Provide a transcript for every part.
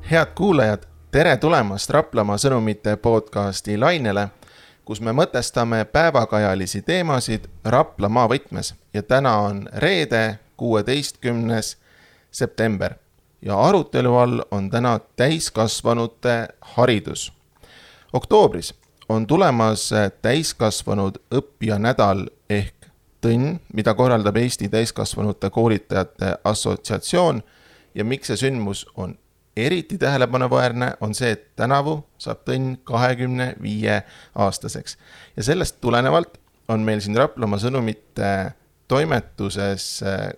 Head kuulajad, tere tulemast Raplamaa sõnumite podcasti lainele, kus me mõtestame päevakajalisi teemasid Raplamaa võtmes. Ja täna on reede, 16. september ja arutelu all on täna täiskasvanute haridus. Oktoobris on tulemas täiskasvanud õppija nädal ehk tõnn, mida korraldab Eesti täiskasvanute koolitajate assotsiatsioon ja miks see sündmus on eriti tähelepanuväärne on see, et tänavu saab tõnn 25 aastaseks. Ja sellest tulenevalt on meil siin Raplamaa sõnumite toimetuses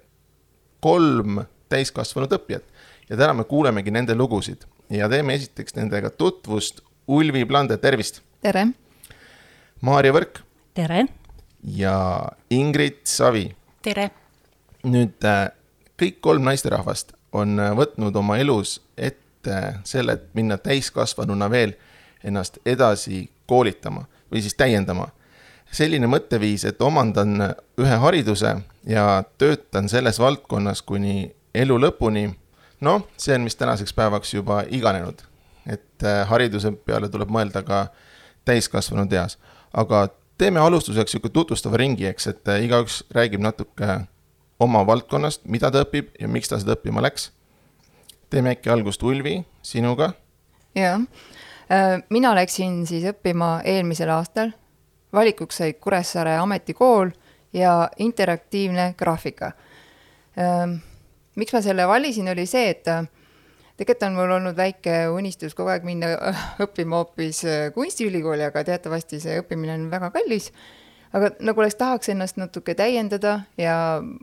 3 täiskasvanud õppijat. Ja täna me kuulemegi nende lugusid ja teeme esiteks nendega tutvust. Ulvi Plande, tervist! Tere! Maarja Võrk! Tere! Ja Ingrid Savi! Tere! Nüüd kõik 3 naisterahvast on võtnud oma elus ette selle, et minna täiskasvanuna veel ennast edasi koolitama või siis täiendama. Selline mõtteviis, et omandan ühe hariduse ja töötan selles valdkonnas kuni elu lõpuni, see on mis tänaseks päevaks juba iganenud, et hariduse peale tuleb mõelda ka täiskasvanud eas. Aga teeme alustuseks tutvustava ringi, eks, et igaüks räägib natuke oma valdkonnast, mida ta õpib ja miks ta seda õppima läks. Teeme äkki algust Ulvi, sinuga. Jah, mina läksin siis õppima eelmisel aastal. Valikuks sai Kuressaare ametikool ja interaktiivne graafika. Miks ma selle valisin oli see, et tegelikult on mul olnud väike unistus kogu aeg minna õppima hoopis kunstiülikooli, aga teatavasti see õppimine on väga kallis. Aga nagu oleks tahaks ennast natuke täiendada ja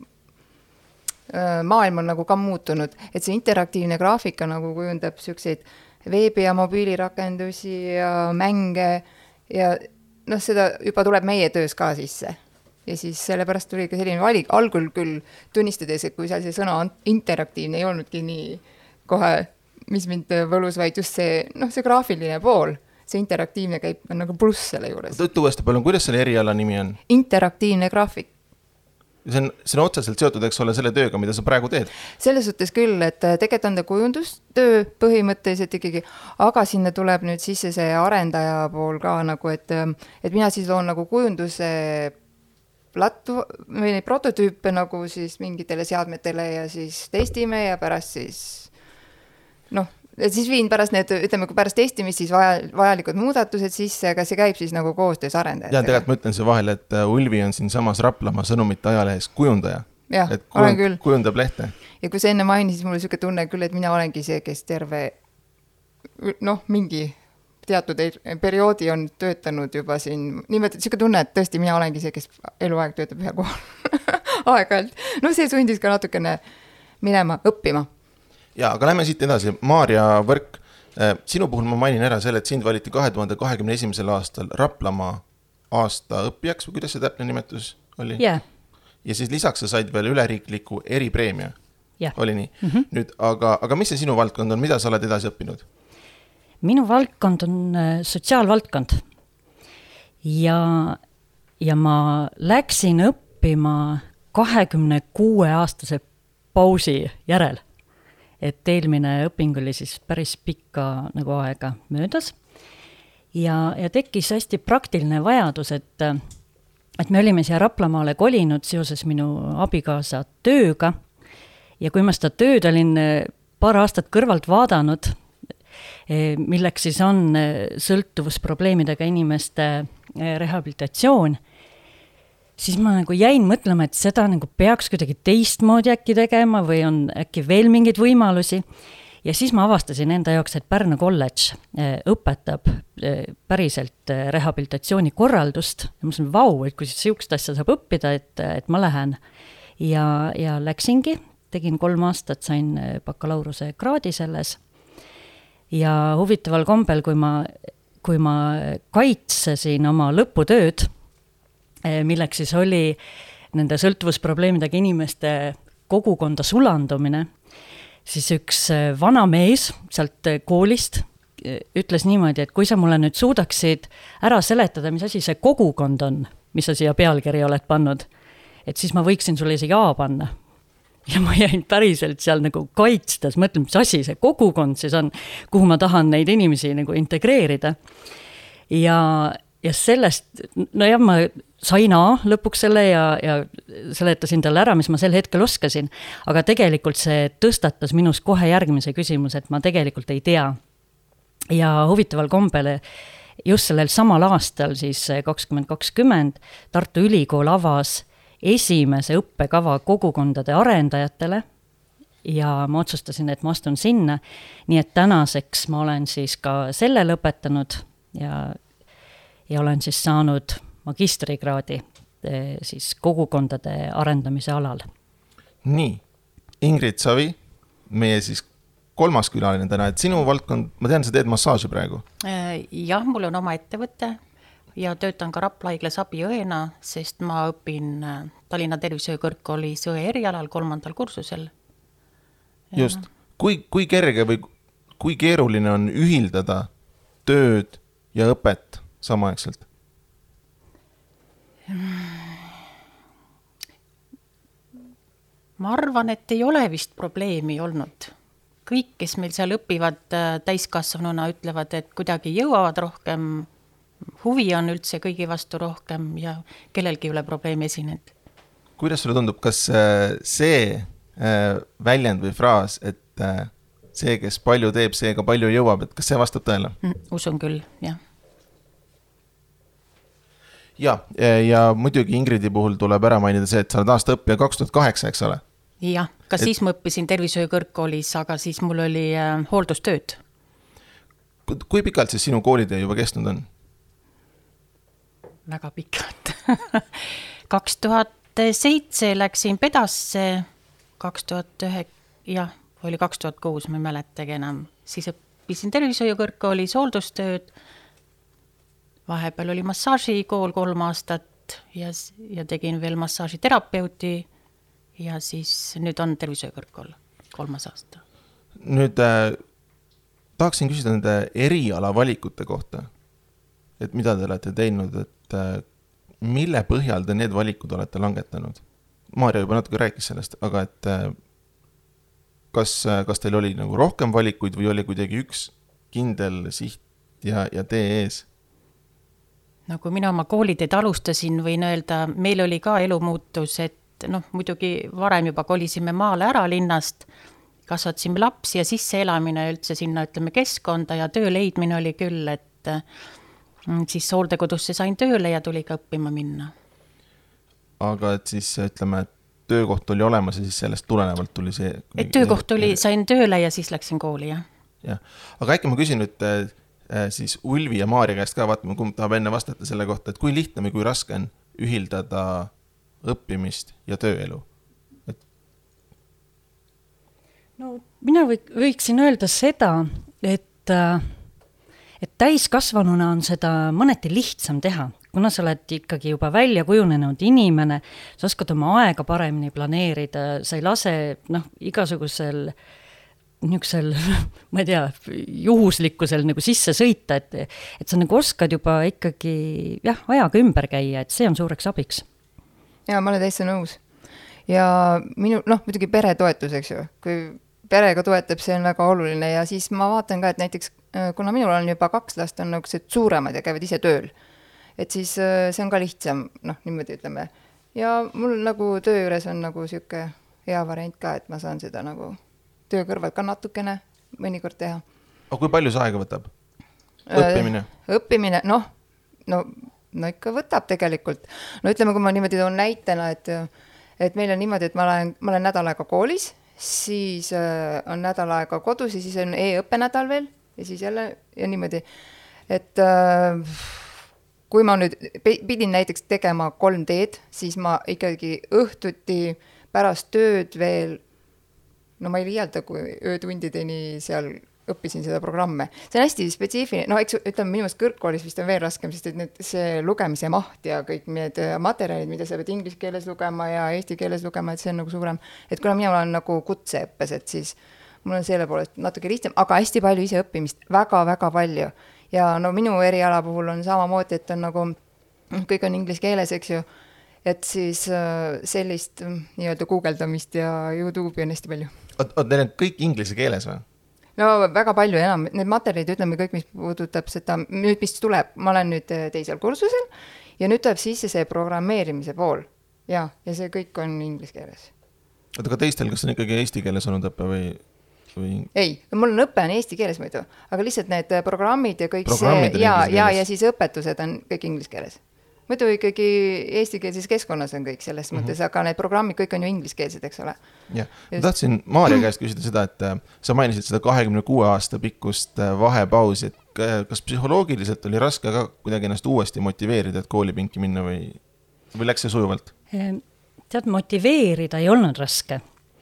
maailm on nagu ka muutunud, et see interaktiivne graafika nagu kujundab selliseid veebi- ja mobiilirakendusi ja mänge ja seda juba tuleb meie töös ka sisse. Ja siis sellepärast tuli ka selline valik algul küll tunnistades, et kui seal see sõna interaktiivne ei olnudki nii kohe, mis mind võlus, vaid just see graafiline pool, see interaktiivne käib nagu pluss selle juures. Uuesti palun, kuidas selle eriala nimi on? Interaktiivne graafik. See on otseselt seotud, eks ole, selle tööga, mida sa praegu teed? Selles suhtes küll, et tegelikult on ta kujundustöö põhimõtteliselt ikkagi, aga sinna tuleb nüüd sisse see arendaja pool ka, nagu, et mina siis loon nagu kujunduse prototüüpe nagu siis mingitele seadmetele ja siis testime ja pärast siis siis viin pärast need, ütleme, kui pärast testimist siis vajalikud muudatused sisse, aga see käib siis nagu koostöös arendajatega. Ja tegelikult ma ütlen see vahel, et Ulvi on siin samas Raplamaa sõnumite ajalehes kujundaja. Jah, et olen küll. Kujundab lehte. Ja kui see enne maini, siis mul oli tunne küll, et mina olengi see, kes terve mingi teatud perioodi on töötanud juba siin, niimoodi selline tunne, et tõesti mina olengi see, kes eluaeg töötab ühe kohal aeg-ajalt. See sundis ka natukene minema õppima. Ja, aga lähme siit edasi. Maarja Võrk, sinu puhul ma mainin ära selle, et sind valiti 2021. aastal Raplamaa aasta õppijaks või kuidas see täpne nimetus oli? Yeah. Ja siis lisaks sa said veel üleriikliku eripreemia. Yeah. Oli nii? Nüüd, aga mis see sinu valdkond on? Mida sa oled edasi õppinud? Minu valdkond on sotsiaalvaldkond. Ja ma läksin õppima 26 aastase pausi järel. Et eelmine õping oli siis päris pikka nagu aega möödas. Ja tekkis hästi praktiline vajadus, et me olime siia Raplamaale kolinud seoses minu abikaasa tööga. Ja kui ma seda tööd olin paar aastat kõrvalt vaadanud, milleks siis on sõltuvusprobleemidega inimeste rehabilitatsioon, siis ma nagu jäin mõtlema, et seda nagu peaks kuidagi teistmoodi äkki tegema või on äkki veel mingeid võimalusi. Ja siis ma avastasin enda jaoks, et Pärnu kolledž õpetab päriselt rehabilitatsiooni korraldust. Ja ma mõtlesin, et kui siukest asja saab õppida, et ma lähen. Ja läksingi, tegin 3 aastat, sain bakalaureuse kraadi selles. Ja huvitaval kombel, kui ma kaitsesin oma lõputööd, milleks siis oli nende sõltuvusprobleemidega inimeste kogukonda sulandumine, siis üks vana mees sealt koolist ütles niimoodi, et kui sa mulle nüüd suudaksid ära seletada, mis asi see kogukond on, mis sa siia pealkiri oled pannud, et siis ma võiksin sulle isegi A panna. ja ma jäin päriselt seal nagu kaitstes, mõtlen, mis asi see kogukond siis on, kuhu ma tahan neid inimesi nagu integreerida. Ja sellest, no jah, ma sain lõpuks selle ja seletasin talle ära, mis ma sel hetkel oskasin, aga tegelikult see tõstatas minus kohe järgmise küsimuse, et ma tegelikult ei tea. Ja huvitaval kombele just sellel samal aastal, siis 2020, Tartu Ülikool avas esimese õppekava kogukondade arendajatele ja ma otsustasin, et ma astun sinna. Nii et tänaseks ma olen siis ka selle lõpetanud ja olen siis saanud magistrikraadi siis kogukondade arendamise alal. Nii, Ingrid Savi, meie siis 3. külaline täna, et sinu valdkond, ma tean, sa teed massaaži praegu. Jah, mul on oma ettevõte ja töötan ka Rapla haiglas abiõena, sest ma õpin Tallinna Tervishoiukõrgkoolis õe erialal 3. kursusel. Just, kui kerge või kui keeruline on ühildada tööd ja õpet samaaegselt? Ma arvan, et ei ole vist probleemi olnud. Kõik, kes meil seal õpivad täiskasvanuna, ütlevad, et kuidagi jõuavad rohkem, huvi on üldse kõigi vastu rohkem ja kellelgi ei ole probleemi esinenud. Kuidas sulle tundub, kas see väljend või fraas, et see, kes palju teeb, see ka palju jõuab, et kas see vastab tõele? Usun küll, jah. Ja muidugi Ingridi puhul tuleb ära mainida see, et sa oled aasta õppija 2008, eks ole? Jah, ka siis ma õppisin tervishoiukõrgkoolis, aga siis mul oli hooldustööd. Kui pikalt siis sinu koolitee juba kestnud on? Väga pikalt. 2007 läksin Pedasse, 2009, jah, oli 2006, ma ei mäletagi enam. Siis õppisin tervishoiukõrgkoolis hooldustööd. Vahepeal oli massaažikool 3 aastat ja tegin veel massaažiterapeuti ja siis nüüd on tervishoiukõrgkool 3. aasta. Nüüd tahaksin küsida nende eriala valikute kohta, et mida te olete teinud, et mille põhjal te need valikud olete langetanud? Maarja juba natuke rääkis sellest, aga et kas teil oli nagu rohkem valikuid või oli kuidagi üks kindel siht ja tee ees? No kui mina oma kooliteed alustasin, võin öelda, meil oli ka elumuutus, et muidugi varem juba kolisime maale ära linnast, kasvatasime lapsi ja sisse elamine üldse sinna, ütleme, keskkonda ja töö leidmine oli küll, et siis hooldekodusse sain tööle ja tuli ka õppima minna. Aga et siis, ütleme, töökoht oli olemas ja siis sellest tulenevalt tuli see... Et töökoht oli, sain tööle ja siis läksin kooli, jah. Ja. Aga äkki ma küsin nüüd siis Ulvi ja Maarja käest ka, vaatame, kumb tahab enne vastata selle kohta, et kui lihtne või kui raske on ühildada õppimist ja tööelu? No mina võiksin öelda seda, et täiskasvanuna on seda mõneti lihtsam teha, kuna sa oled ikkagi juba välja kujunenud inimene, sa oskad oma aega paremini planeerida, sa ei lase igasugusel niisugusel, ma ei tea, juhuslikkusel nagu sisse sõita, et sa nagu oskad juba ikkagi ajaga ümber käia, et see on suureks abiks. Ja ma olen täitsa nõus. Ja muidugi peretoetus, eks ju, kui perega toetab, see on väga oluline ja siis ma vaatan ka, et näiteks kuna minul on juba 2 last, on nagu suuremad ja käivad ise tööl, et siis see on ka lihtsam, niimoodi ütleme. Ja mul nagu töö juures on nagu siuke hea variant ka, et ma saan seda nagu töö kõrval ka natukene mõnikord teha. Aga kui palju see aega võtab? Õppimine? Õppimine, no ikka võtab tegelikult. No ütleme, kui ma niimoodi toon näitena, et meil on niimoodi, et ma olen nädal aega koolis, siis on nädal aega kodus ja siis on e-õppenädal veel ja siis jälle ja niimoodi. Et kui ma nüüd pidin näiteks tegema 3D-d, siis ma ikkagi õhtuti pärast tööd veel ma ei liialda, kui öötundideni seal õppisin seda programme. See on hästi spetsiifiline, eks ütleme, minu meelest kõrgkoolis vist on veel raskem, sest et see lugemise maht ja kõik need materjalid, mida sa pead inglise keeles lugema ja eesti keeles lugema, et see on nagu suurem. Et kuna mina olen nagu kutseõppes, et siis mul on selle poolest natuke lihtsam, aga hästi palju ise õppimist, väga-väga palju. Ja minu eriala puhul on samamoodi, et on nagu, kõik on inglise keeles, eks ju, et siis sellist nii-öelda guugeldamist ja YouTube'i on hästi palju. Teil on kõik inglise keeles või? No väga palju enam, need materjalid, ütleme kõik, mis puudutab seda, nüüd mis tuleb, ma olen nüüd teisel kursusel ja nüüd tuleb sisse see programmeerimise pool ja see kõik on inglise keeles. Aga teistel, kas on ikkagi eesti keeles olnud õppe või? Ei, mul on õpe on eesti keeles muidu, aga lihtsalt need programmid ja kõik ja siis õpetused on kõik inglise keeles. Muidu ikkagi eestikeelses keskkonnas on kõik selles mõttes, aga need programmid kõik on ju ingliskeelsed, eks ole. Jah, ma tahtsin Maarja käest küsida seda, et sa mainisid seda 26 aasta pikkust vahepausi, et kas psühholoogiliselt oli raske ka kuidagi ennast uuesti motiveerida, et koolipinki minna või läks see sujuvalt? Tead, motiveerida ei olnud raske,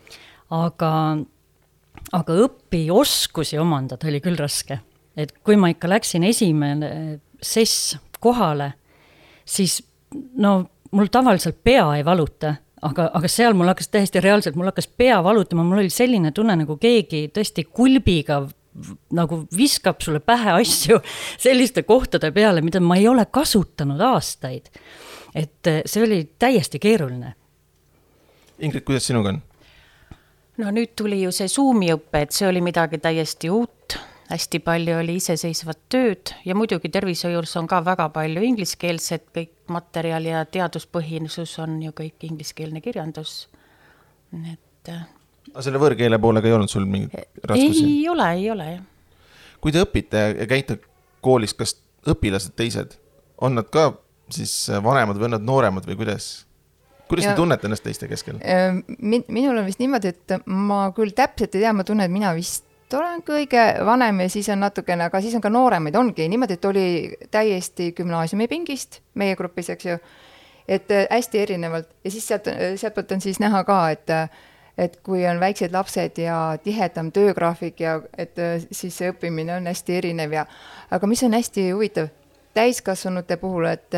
aga õpioskusi omandada oli küll raske. Et kui ma ikka läksin esimene sess kohale, siis mul tavaliselt pea ei valuta, aga seal mul hakkas täiesti reaalselt, mul hakkas pea valutama, mul oli selline tunne, nagu keegi tõesti kulbiga nagu viskab sulle pähe asju selliste kohtade peale, mida ma ei ole kasutanud aastaid. Et see oli täiesti keeruline. Ingrid, kuidas sinuga on? No nüüd tuli ju see Zoomi õppe, et see oli midagi täiesti uut, hästi palju oli iseseisvat tööd ja muidugi tervishoius on ka väga palju ingliskeelset, kõik materjal ja teaduspõhinsus on ju kõik ingliskeelne kirjandus. Aga selle võõrkeele poolega ei olnud sul mingit raskusi? Ei ole. Kui te õpite ja käite koolis, kas õpilased teised, on nad ka siis vanemad või on nad nooremad või kuidas te tunnete ennast teiste keskel? Minul on vist niimoodi, et ma küll täpselt ei tea, ma tunnen, et mina vist olen kõige vanem ja siis on natukene, aga siis on ka nooremaid, ongi niimoodi, et oli täiesti gümnaasiumi pingist meie grupis, eks ju, et hästi erinevalt ja siis sealt on siis näha ka, et kui on väiksed lapsed ja tihedam töögraafik ja et siis see õppimine on hästi erinev ja aga mis on hästi huvitav täiskasvanute puhul, et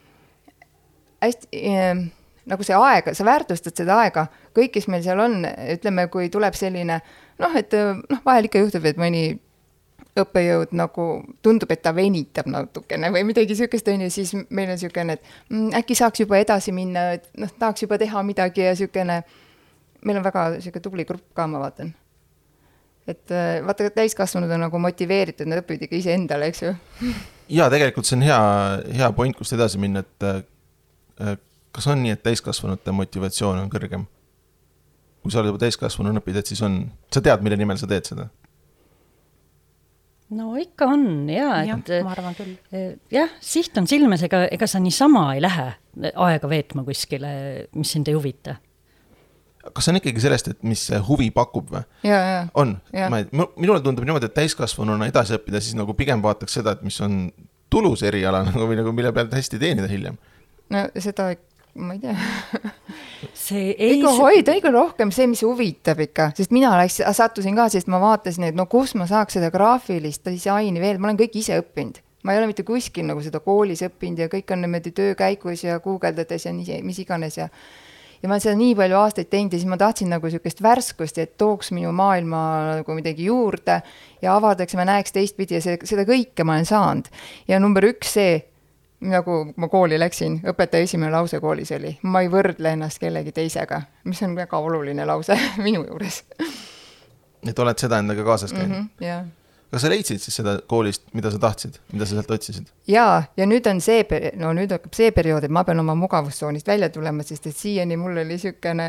hästi nagu see aega, sa väärtustad seda aega, kõik, kes meil seal on, ütleme, kui tuleb selline, vahel ikka juhtub, et mõni õppejõud nagu tundub, et ta venitab natukene või midagi sükest on ja siis meil on sükene, et äkki saaks juba edasi minna, et tahaks juba teha midagi ja sükene, meil on väga süke tubli grupp ka, ma vaatan. Et vaata, täiskasvanud on nagu motiveeritud, nad õpivad ikka ise endale, eks ju? Ja tegelikult see on hea point, kust edasi minna, et kas on nii, et täiskasvanute motivatsioon on kõrgem? Kui sa oled juba täiskasvanu õpid, et siis on, sa tead, mille nimel sa teed seda? No ikka on, jah, ma arvan küll. Jah, siht on silmes, ega sa niisama ei lähe aega veetma kuskile, mis sind ei huvita. Kas on ikkagi sellest, et mis huvi pakub või? Ja. On. Minule tundub niimoodi, et täiskasvanuna edasi õppida, siis nagu pigem vaataks seda, et mis on tulus eriala või nagu mille pealt hästi teenida hiljem. No seda ma ei tea. Ikka hoida ikka rohkem see, mis huvitab ikka, sest mina sattusin ka, sest ma vaatasin, et kus ma saaks seda graafilist disaini veel, ma olen kõik ise õppinud. Ma ei ole mitte kuskil nagu seda koolis õppinud ja kõik on niimoodi töökäigus ja guugeldades ja mis iganes ja ma olen seda nii palju aastaid teinud ja siis ma tahtsin nagu sükest värskust, et tooks minu maailma nagu midagi juurde ja avardaks ja ma näeks teistpidi ja seda kõike ma olen saanud. Ja number 1 see, nagu ma kooli läksin, õpetaja esimene lause koolis oli, ma ei võrdle ennast kellegi teisega, mis on väga oluline lause minu juures. Et oled seda endaga kaasas käinud? Jah. Kas sa leidsid siis seda koolist, mida sa tahtsid, mida sa sealt otsisid? Ja nüüd on nüüd hakkab see periood, et ma pean oma mugavustsoonist välja tulema, sest et siiani mul oli sükene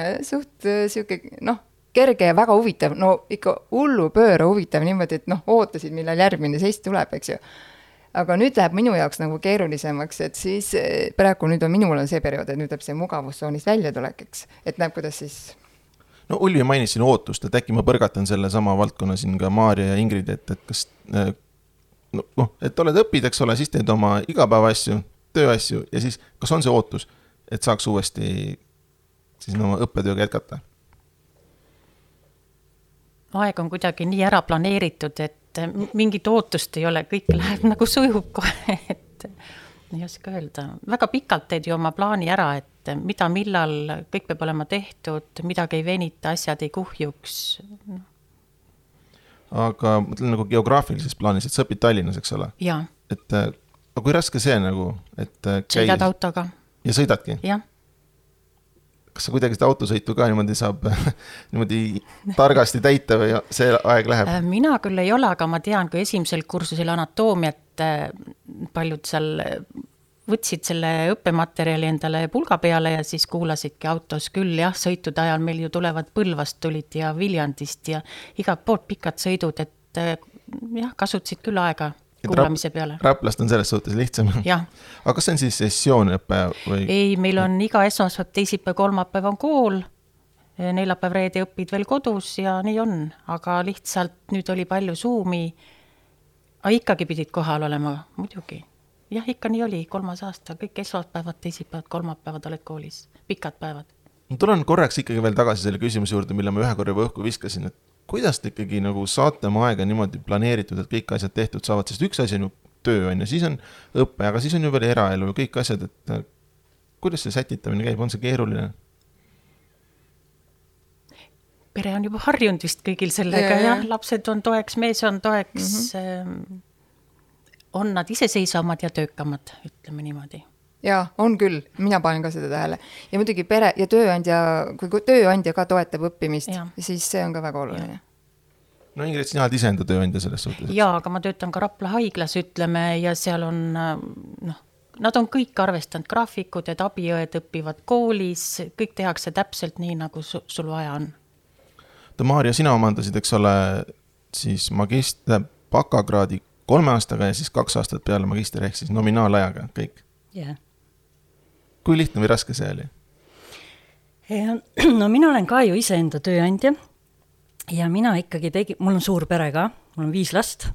kerge ja väga huvitav, ikka hullu pööra huvitav niimoodi, et ootasid, millal järgmine seist tuleb, eks ju. Aga nüüd läheb minu jaoks nagu keerulisemaks, et siis praegu nüüd on minul on see periood, et nüüd läheb see mugavustsoonist välja tulekeks, et näeb, kuidas siis... No Ulvi mainisin ootust, et äkki ma põrgatan selle sama valdkonna siin ka Maarja ja Ingrid, et kas, et oled õpid, eks ole, siis teed oma igapäeva asju, tööasju ja siis kas on see ootus, et saaks uuesti siis oma õppetööga jätkata? Aeg on kuidagi nii ära planeeritud, et mingit ootust ei ole, kõik läheb nagu sujub kohe, et ei oska öelda. Väga pikalt teed ju oma plaani ära, et mida millal kõik peab olema tehtud, midagi ei venita, asjad ei kuhjuks. Aga mõtlen nagu geograafilises plaanis, et sa õpid Tallinnas, eks ole? Jaa. Aga kui raske see nagu, et sõidad autoga. Ja sõidadki? Jah. kas sa kuidagi seda autosõitu ka niimoodi saab niimoodi targasti täita või see aeg läheb? Mina küll ei ole, aga ma tean, kui esimesel kursusel anatoomiat paljud seal võtsid selle õppematerjali endale pulga peale ja siis kuulasidki autos küll, jah, sõitude ajal meil ju tulevad Põlvast tulid ja Viljandist ja igalt poolt pikad sõidud, et jah, kasutasid küll aega kuulamise peale. Raplast on selles suhtes lihtsam. Aga kas see on siis sessiooniõpe? Või? Ei, meil on iga esmaspäev, teisipäev, kolmapäev on kool, neljapäev, reede õpid veel kodus ja nii on, aga lihtsalt nüüd oli palju Zoomi, aga ikkagi pidid kohal olema, muidugi. Jah, ikka nii oli, 3. aasta, kõik esmaspäevad, teisipäevad, kolmapäevad oled koolis, pikad päevad. Tulen korraks ikkagi veel tagasi selle küsimuse juurde, mille ma ühe korra õhku viskasin, et kuidas te ikkagi nagu saate oma aega niimoodi planeeritud, et kõik asjad tehtud saavad, sest üks asi on ju töö, on ju, siis on õppe, aga siis on ju veel eraelu ja kõik asjad, et kuidas see sätitamine käib, on see keeruline? Pere on juba harjunud vist kõigil sellega, jah, lapsed on toeks, mees on toeks, on nad iseseisvamad ja töökamad, ütleme niimoodi. Jaa, on küll, mina panen ka seda tähele. Ja muidugi pere ja tööandja, kui tööandja ka toetab õppimist, siis see on ka väga oluline. No Ingrid, sina oled iseenda tööandja selles suhtes? Jaa, aga ma töötan ka Rapla haiglas, ütleme, ja seal on, nad on kõik arvestanud graafikud, et abiõed õpivad koolis, kõik tehakse täpselt nii, nagu sul vaja on. Maarja, sina omandasid, eks ole, siis bakakraadi 3 aastaga ja siis 2 aastat peale magister ehk siis nominaalajaga kõik. Jah. Kui lihtne või raske see oli? No mina olen ka ju iseenda tööandja ja mina ikkagi mul on suur pere ka, mul on 5 last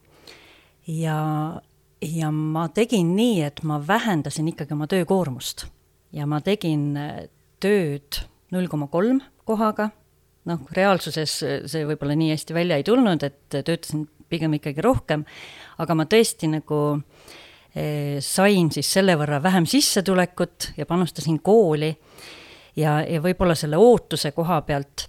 ja ma tegin nii, et ma vähendasin ikkagi oma töökoormust ja ma tegin tööd 0,3 kohaga, reaalsuses see võib-olla nii hästi välja ei tulnud, et töötasin pigem ikkagi rohkem, aga ma tõesti nagu sain siis selle võrra vähem sissetulekut ja panustasin kooli ja võib-olla selle ootuse koha pealt,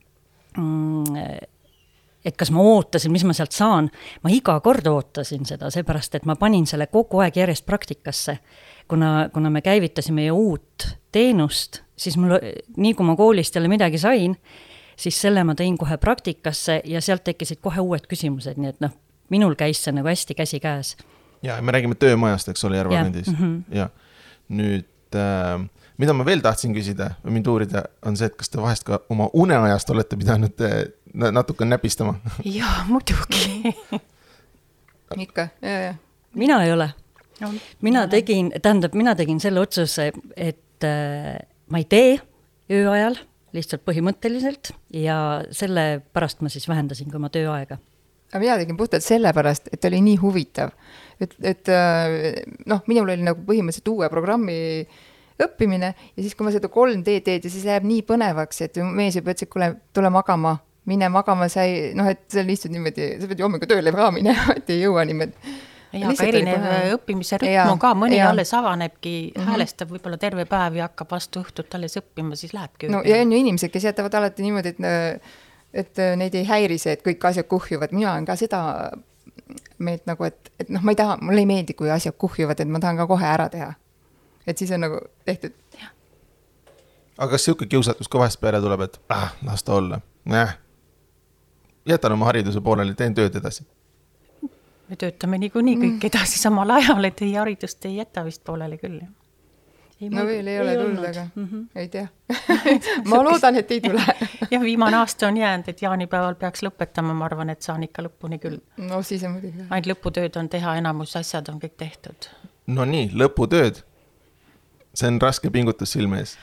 et kas ma ootasin, mis ma sealt saan, ma iga kord ootasin seda, seepärast, et ma panin selle kogu aeg järjest praktikasse. Kuna me käivitasime ju uut teenust, siis mul, nii kui ma koolist jälle midagi sain, siis selle ma tõin kohe praktikasse ja sealt tekkisid kohe uued küsimused, nii et minul käis see nagu hästi käsi käes. Ja me räägime töömajast, eks ole, Järvakandis. Ja nüüd, mida ma veel tahtsin küsida või mind uurida, on see, et kas te vahest ka oma uneajast olete pidanud natuke näpistama? Jaa, muidugi. Ikka, jah. Mina ei ole. Mina tegin selle otsuse, et ma ei tee ööajal, lihtsalt põhimõtteliselt ja selle pärast ma siis vähendasin oma tööaega. Aga mina tegin puhtalt sellepärast, et oli nii huvitav. Et minul oli nagu põhimõtteliselt uue programmi õppimine ja siis, kui ma seda 3D teed ja siis läheb nii põnevaks, et mees juba ütles, et tule magama, mine magama, et see on lihtsalt niimoodi, sa pead ju hommikul tööle ka minema, et ei jõua niimoodi. Ja, aga erinev õppimise rütm on ka, mõni alles avanebki, häälestab võib-olla terve päev ja hakkab vastu õhtut alles õppima, siis lähebki. No ja on ju inimesed, kes jätavad alati niimoodi, et neid ei häiri see, et kõik asjad kuhjuvad. Mina olen ka seda meelt nagu, et ma ei taha, mulle ei meeldi, kui asjad kuhjuvad, et ma tahan ka kohe ära teha. Et siis on nagu tehtud. Aga kas siuke kiusatus ka vahest peale tuleb, et las ta olla? Jätan oma hariduse pooleli, teen tööd edasi. Me töötame niikuinii kõik edasi samal ajal, et ei haridust ei jäta vist pooleli küll. No veel ei ole tulnud, aga ei tea. Ma loodan, et ei tule. Ja viimane aasta on jäänud, et jaanipäeval peaks lõpetama, ma arvan, et saan ikka lõpuni küll. No siis on muidugi. Ainult lõputööd on teha, enamus asjad on kõik tehtud. No nii, lõputööd. See on raske pingutus silme ees.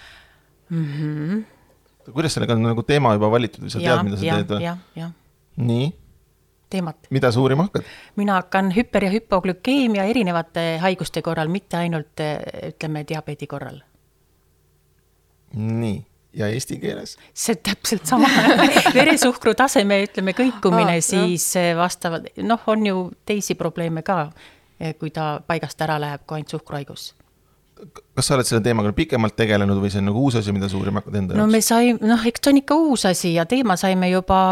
Kuidas sellega on nagu teema juba valitud või sa tead, mida sa teed? Ja. Nii? Teemat. Mida sa uurima hakkad? Mina hakkan hüper- ja hüpoglükeemia erinevate haiguste korral, mitte ainult, ütleme, diabeedi korral. Nii, ja eesti keeles? See täpselt sama. Veresuhkru taseme, ütleme, kõikumine, siis vastavalt, on ju teisi probleeme ka, kui ta paigast ära läheb, kui ainult suhkruhaigus. Kas sa oled selle teemaga pikemalt tegelenud või see on nagu uus asi, mida sa uurima hakkad enda jaoks? Me saime, eks ta on ikka uus asi ja teema saime juba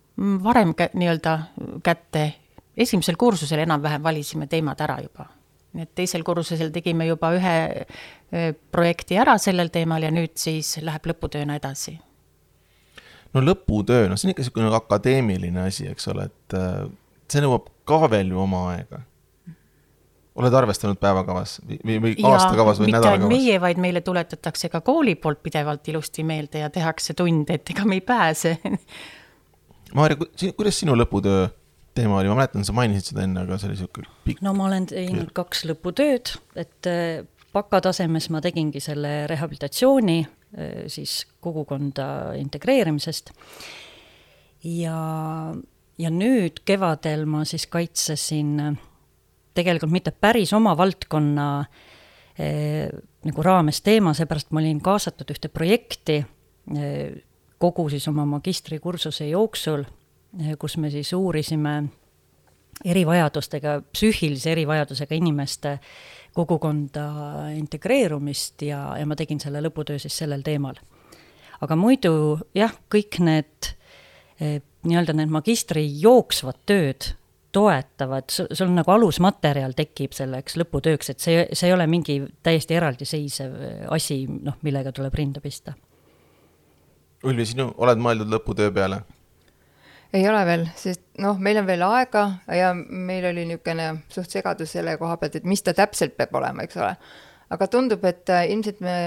varem kätte. Esimesel kursusel enam-vähem valisime teemad ära juba. nii et teisel kursusel tegime juba ühe projekti ära sellel teemal ja nüüd siis läheb lõputööna edasi. No lõputöö, see on ikka selline akadeemiline asi, eks ole, et see nõuab ka veel ju oma aega. Oled arvestanud päevakavas või aastakavas või nädalakavas? Mitte meie, vaid meile tuletatakse ka kooli poolt pidevalt ilusti meelde ja tehakse tunde, et ega me ei pääse. Maarja, kuidas sinu lõputöö teema oli? Ma mäletan, sa mainisid seda enne, aga see oli selline pikk. No ma olen teinud 2 lõputööd, et bakatasemes ma tegingi selle rehabilitatsiooni siis kogukonda integreerimisest ja nüüd kevadel ma siis kaitsesin tegelikult mitte päris oma valdkonna nagu raames teema, seepärast ma olin kaasatud ühte projekti kogu siis oma magistrikursuse jooksul, kus me siis uurisime erivajadustega, psüühilise erivajadusega inimeste kogukonda integreerumist ja ma tegin selle lõputöö siis sellel teemal. Aga muidu jah, kõik need nii-öelda need magistri jooksvad tööd toetavad, sul nagu alusmaterjal tekib selleks lõputööks, et see ei ole mingi täiesti eraldiseisev asi, millega tuleb rinda pista. Ulvi, sinu oled mõeldud lõputöö peale? Ei ole veel, sest meil on veel aega ja meil oli niisugune suht segadus selle koha pealt, et mis ta täpselt peab olema, eks ole. Aga tundub, et ilmselt me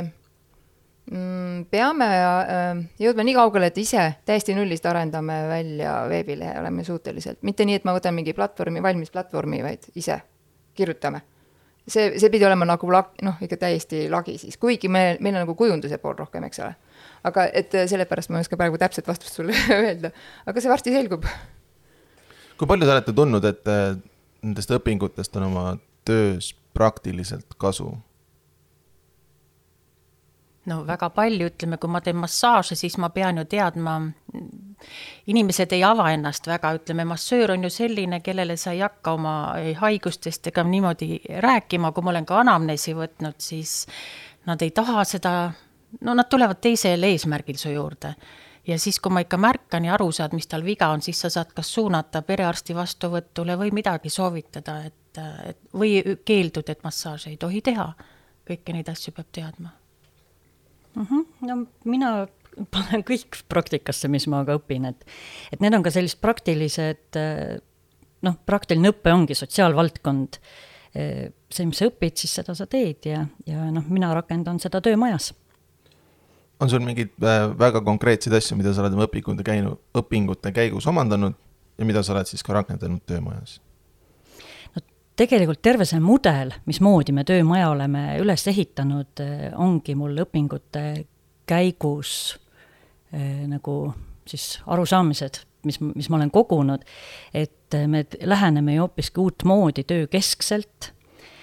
peame jõudma nii kaugele, et ise täiesti nullist arendame välja veebilehe, oleme suuteliselt. Mitte nii, et ma võtan mingi valmis platvormi, vaid ise kirjutame. See pidi olema nagu ikka täiesti lagi siis, kuigi meil on nagu kujunduse pool rohkem, eks ole. Aga et sellepärast ma ei oska praegu täpselt vastust sulle öelda. Aga see varsti selgub. Kui palju te olete tundnud, et nendest õpingutest on oma töös praktiliselt kasu? No väga palju, ütleme, kui ma teen massaaže, siis ma pean ju teadma, inimesed ei ava ennast väga, ütleme, massöör on ju selline, kellele sa ei hakka oma haigustest ega niimoodi rääkima, kui ma olen ka anamneesi võtnud, siis nad ei taha seda, nad tulevad teisel eesmärgil su juurde. Ja siis, kui ma ikka märkan ja aru saad, mis tal viga on, siis sa saad kas suunata perearsti vastuvõtule või midagi soovitada, või keeldud, et massaaž ei tohi teha. Kõiki neid asju peab teadma. No mina panen kõik praktikasse, mis ma ka õpin, et need on ka sellised praktilised, praktiline õppe ongi sotsiaalvaldkond. See, mis sa õpid, siis seda sa teed ja mina rakendan seda töömajas. On sul mingid väga konkreetseid asju, mida sa oled õpingute käigus omandanud ja mida sa oled siis ka rakendanud töömajas? Tegelikult terve see mudel, mismoodi me töömaja oleme üles ehitanud, ongi mul õpingute käigus nagu siis arusaamised, mis ma olen kogunud, et me läheneme ju hoopiski uut moodi töökeskselt,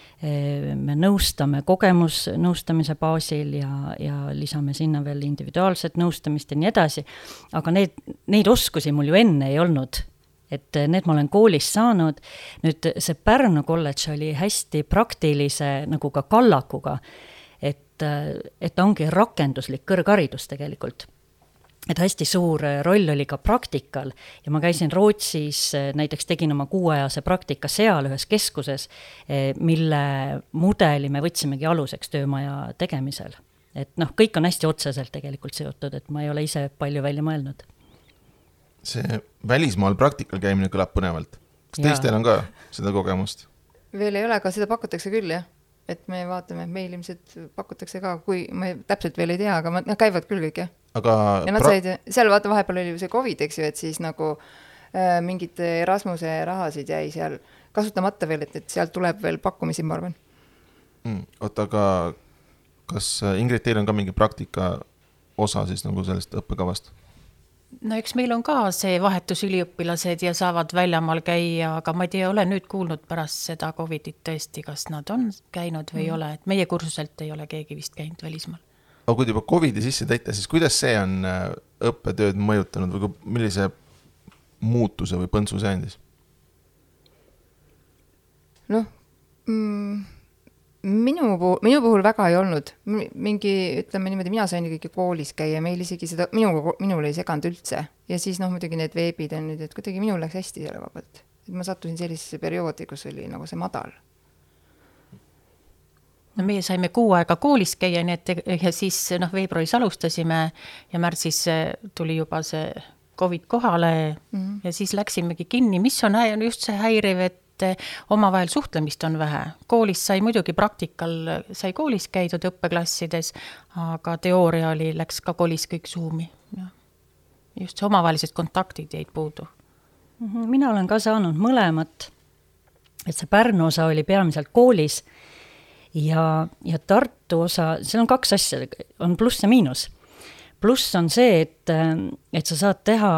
me nõustame kogemusnõustamise baasil ja lisame sinna veel individuaalset nõustamist ja nii edasi, aga neid oskusi mul ju enne ei olnud, et need ma olen koolis saanud. Nüüd see Pärnu kolledž oli hästi praktilise nagu ka kallakuga, et ongi rakenduslik kõrgharidus tegelikult. Et hästi suur roll oli ka praktikal ja ma käisin Rootsis, näiteks tegin oma 6-ajase praktika seal ühes keskuses, mille mudeli me võtsimegi aluseks töömaja tegemisel. Et kõik on hästi otseselt tegelikult seotud, et ma ei ole ise palju välja mõelnud. See välismaal praktikal käimine kõlab põnevalt. Kas teistel on ka seda kogemust? Veel ei ole, aga seda pakutakse küll, jah. Et me vaatame, meil ilmselt pakutakse ka, kui ma täpselt veel ei tea, aga nad käivad küll kõik, jah. Ja nad said, seal vaata vahepeal oli see COVID, eks ju, et siis nagu mingid Erasmuse rahasid jäi seal kasutamata veel, et seal tuleb veel pakkumisi, ma arvan. Oota, aga kas Ingrid, teil on ka mingi praktika osa siis nagu sellest õppekavast? No eks meil on ka see vahetusüliõpilased ja saavad väljamaal käia, aga ma ei tea, ole nüüd kuulnud pärast seda COVIDit tõesti, kas nad on käinud või ei ole, et meie kursuselt ei ole keegi vist käinud välismaal. Aga kui juba COVIDi sisse teite, siis kuidas see on õppetööd mõjutanud või millise muutuse või põntsu see andis? Minu puhul väga ei olnud. Mingi, ütleme niimoodi, mina sain kõige koolis käia, meil isegi seda, minul ei seganud üldse. Ja siis muidugi need veebid on nüüd, et kuidagi minul läks hästi selle vabalt. Et ma sattusin sellisesse perioodi, kus oli nagu see madal. no meie saime 6 aega koolis käia, nii et ja siis veebruaris alustasime ja märtsis tuli juba see COVID kohale ja siis läksimegi kinni, mis on just see häiriv, et omavahel suhtlemist on vähe. Koolis sai muidugi praktikal, sai koolis käidud õppeklassides, aga teooria läks ka kolis kõik Zoomi. Ja. Just see omavahelised kontaktid jäid puudu. Mina olen ka saanud mõlemat, et see Pärnu osa oli peamiselt koolis ja Tartu osa, seal on 2 asja, on pluss ja miinus. Pluss on see, et sa saad teha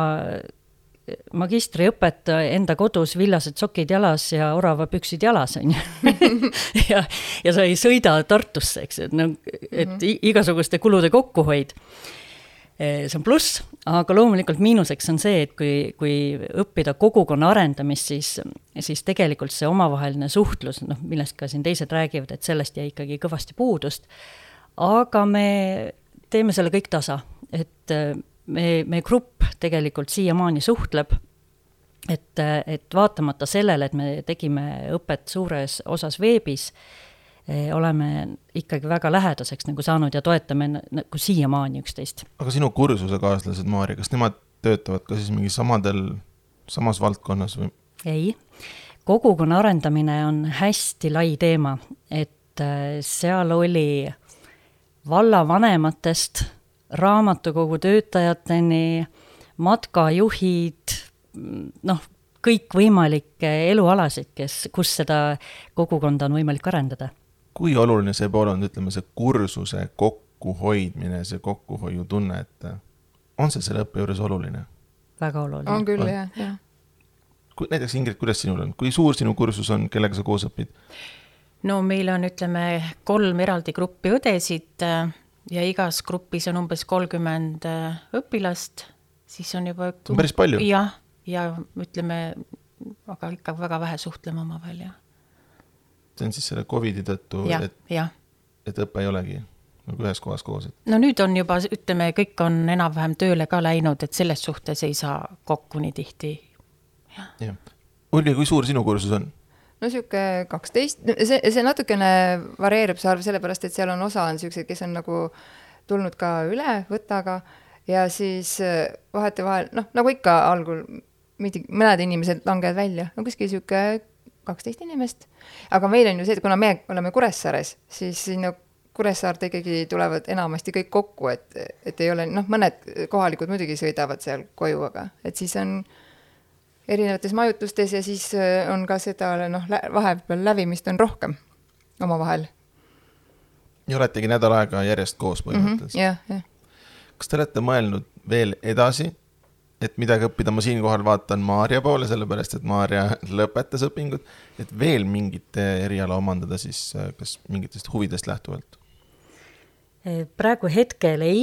magistriõpet enda kodus villased sokid jalas ja oravapüksid jalas, on ju. ja sa ei sõida Tartusse, eks, et igasuguste kulude kokkuhoid. See on pluss, aga loomulikult miinuseks on see, et kui õppida kogukonna arendamist, siis tegelikult see omavaheline suhtlus, millest ka siin teised räägivad, et sellest jäi ikkagi kõvasti puudust, aga me teeme selle kõik tasa, et me grupp tegelikult siiamaani suhtleb, et vaatamata sellele, et me tegime õpet suures osas veebis, oleme ikkagi väga lähedaseks nagu saanud ja toetame nagu siiamaani üksteist. Aga sinu kursuse kaaslased, Maarja, kas nemad töötavad ka siis mingi samas valdkonnas või? Ei, kogukonna arendamine on hästi lai teema, et seal oli vallavanematest, raamatukogu töötajateni, matkajuhid, kõik võimalikke elualasid, kus seda kogukonda on võimalik arendada. Kui oluline see pool on, ütleme, see kursuse kokkuhoidmine, see kokkuhoiu tunne, et on see selle õppe juures oluline? Väga oluline. On küll, jah. Näiteks Ingrid, kuidas sinul on? Kui suur sinu kursus on, kellega sa koos õpid? No meil on, 3 eraldi gruppi õdesid ja igas grupis on umbes 30 õpilast, siis on juba... Päris palju? Ja ütleme, aga ikka väga vähe suhtlema omavahel, jah. See on siis selle COVID-i tõttu, et õppe ei olegi nagu ühes kohas koos. No nüüd on juba, ütleme, kõik on enam-vähem tööle ka läinud, et selles suhtes ei saa kokku nii tihti. Ja. Ulli, kui suur sinu kursus on? No siuke 12, see natukene varieerub see arv sellepärast, et seal on osa on siuksed, kes on nagu tulnud ka üle võttaga ja siis vahete vahel, nagu ikka algul, mõned inimesed langevad välja, kuskil siuke 12 inimest, aga meil on ju see, et kuna me oleme Kuressaares, siis sinna Kuressaarte ikkagi tulevad enamasti kõik kokku, et ei ole, mõned kohalikud muidugi sõidavad seal koju, aga et siis on erinevates majutustes ja siis on ka seda, vahepeal lävimist on rohkem omavahel. Ja oletegi nädal aega järjest koos põhimõtteliselt. Jah. Kas te olete mõelnud veel edasi, et midagi õppida, ma siinkohal vaatan Maarja poole, sellepärast, et Maarja lõpetas õpingud, et veel mingit eriala omandada siis kas mingitest huvidest lähtuvalt? Praegu hetkel ei.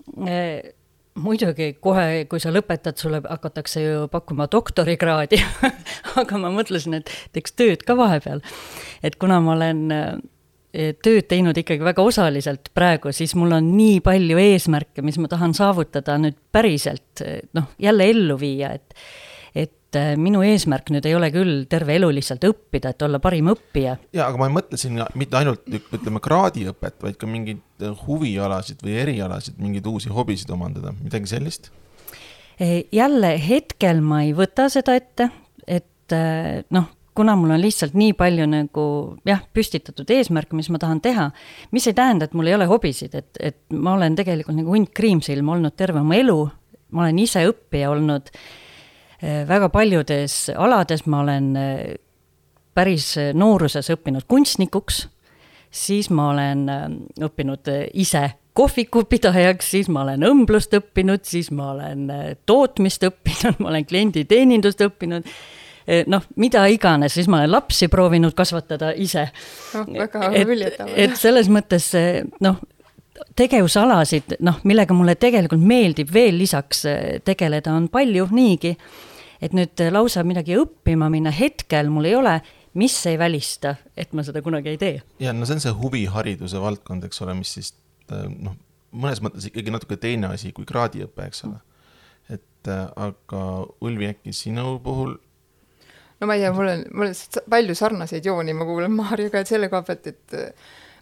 Muidugi kohe, kui sa lõpetad, sulle hakatakse ju pakkuma doktorikraadi, aga ma mõtlesin, et teeks tööd ka vahepeal. Et kuna ma olen tööd teinud ikkagi väga osaliselt praegu, siis mul on nii palju eesmärke, mis ma tahan saavutada nüüd päriselt, jälle ellu viia, et minu eesmärk nüüd ei ole küll terve elu lihtsalt õppida, et olla parim õppija. Ja, aga ma ei mõtle siin mitte ainult, ütleme, kraadiõpet, vaid ka mingid huvialasid või erialasid, mingid uusi hobisid omandada, midagi sellist? Jälle hetkel ma ei võta seda ette, et kuna mul on lihtsalt nii palju nagu, püstitatud eesmärke, mis ma tahan teha, mis ei tähenda, et mul ei ole hobisid, et ma olen tegelikult nagu hunt kriimsilm olnud terve oma elu, ma olen ise õppija olnud väga paljudes alades, ma olen päris nooruses õppinud kunstnikuks, siis ma olen õppinud ise kohvikupidajaks, siis ma olen õmblust õppinud, siis ma olen tootmist õppinud, ma olen klienditeenindust õppinud, mida iganes, siis ma olen lapsi proovinud kasvatada ise. Väga üljatav. Et selles mõttes, tegevusalasid, millega mulle tegelikult meeldib veel lisaks tegeleda, on palju niigi, et nüüd lausa midagi õppima minna hetkel mul ei ole, mis ei välista, et ma seda kunagi ei tee. Ja see on see huvihariduse valdkond, eks ole, mis siis mõnes mõttes ikkagi natuke teine asi kui kraadiõpe, eks ole. Et aga Ulvi, äkki sinu puhul? No ma ei tea, mul on palju sarnaseid jooni, ma kuulen Maarjaga, et selle koha pealt, et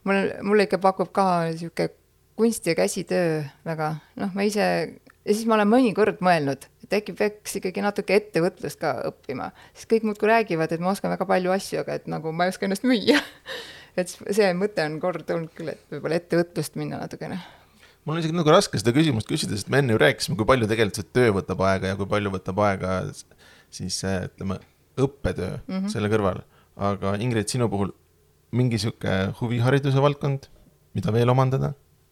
mulle ikka pakub ka sihuke kunsti ja käsitöö väga, ma ise, ja siis ma olen mõnikord mõelnud, et äkki peaks ikkagi natuke ettevõtlust ka õppima, siis kõik muudkui räägivad, et ma oskan väga palju asju, aga et nagu ma ei oska ennast müüa. Et see mõte on kord olnud küll, et võib-olla ettevõtlust minna natukene. Mul on isegi nagu raske seda küsimust küsida, sest me enne ju rääkisime, kui palju tegelikult see töö võtab aega ja kui palju võtab aega siis ütleme õppetöö selle kõrval. Aga Ingrid, sinu puhul mingi siuke huvihariduse valdkond, mida veel omandada?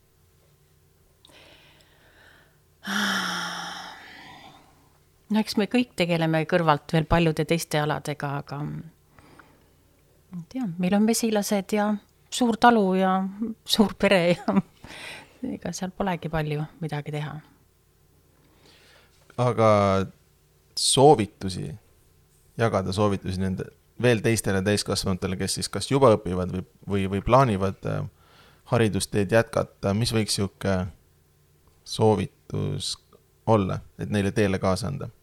No eks me kõik tegeleme kõrvalt veel paljude teiste aladega, aga meil on mesilased ja suur talu ja suur pere ja ega seal polegi palju midagi teha. Aga jagada soovitusi nende veel teistele täiskasvanutele, kes siis kas juba õpivad või plaanivad haridusteed jätkata, mis võiks siuke soovitus olla, et neile teele kaasa anda?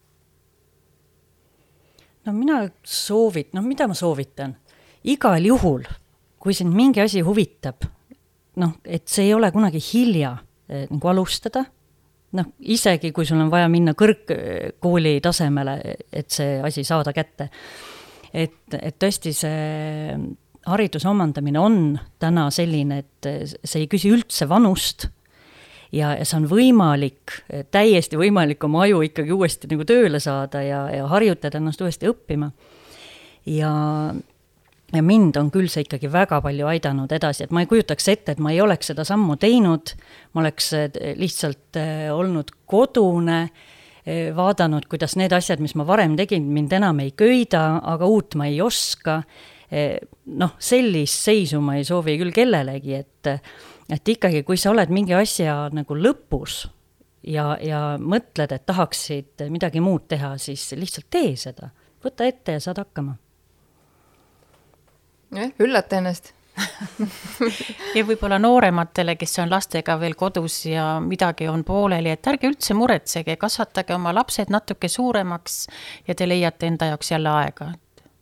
No mida ma soovitan? Igal juhul, kui sind mingi asi huvitab, et see ei ole kunagi hilja nagu alustada, isegi kui sul on vaja minna kõrgkooli tasemele, et see asi saada kätte. Et tõesti see hariduse omandamine on täna selline, et see ei küsi üldse vanust ja see on võimalik, täiesti võimalik oma aju ikkagi uuesti nagu tööle saada ja harjutada ennast uuesti õppima. Ja mind on küll see ikkagi väga palju aidanud edasi, et ma ei kujutaks ette, et ma ei oleks seda sammu teinud, ma oleks lihtsalt olnud kodune, vaadanud, kuidas need asjad, mis ma varem tegin, mind enam ei köida, aga uut ma ei oska. Sellist seisu ma ei soovi küll kellelegi, et ikkagi, kui sa oled mingi asja nagu lõpus ja mõtled, et tahaksid midagi muud teha, siis lihtsalt tee seda. Võta ette ja saad hakkama. Üllata ennast. Ja võib-olla noorematele, kes on lastega veel kodus ja midagi on pooleli, et ärge üldse muretsege, kasvatage oma lapsed natuke suuremaks ja te leiate enda jaoks jälle aega.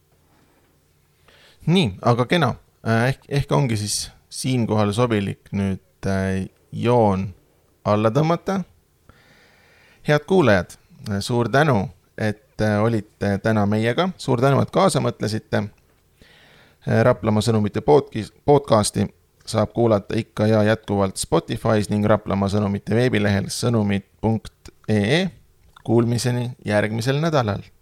Nii, aga kena. Ehk ongi siis siinkohal sobilik nüüd joon alla tõmmata. Head kuulajad, suur tänu, et olite täna meiega. Suur tänu, et kaasa mõtlesite. Raplamaa sõnumite podcasti saab kuulata ikka ja jätkuvalt Spotify's ning Raplamaa sõnumite veebilehel sõnumid.ee. Kuulmiseni järgmisel nädalal.